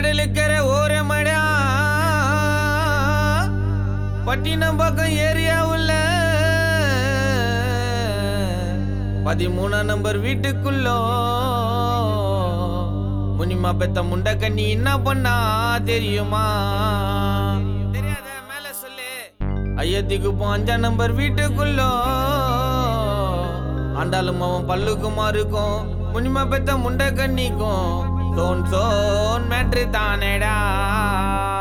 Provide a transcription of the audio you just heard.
கடலுக்கரை ஓரமடா பட்டினம் பக்கம் ஏரியா உள்ள 13 நம்பர் வீட்டுக்குள்ள முனிமா பெத்த முண்ட கண்ணி என்ன பண்ணா தெரியுமா? தெரியாத மேல சொல்லு. ஐயத்திக்கு 5 நம்பர் வீட்டுக்குள்ள ஆண்டாலும் அவன் பல்லுக்குமா இருக்கும் முனிமா பெத்த முண்ட கண்ணிக்கும் சோன் மேட்ரு தானேடா.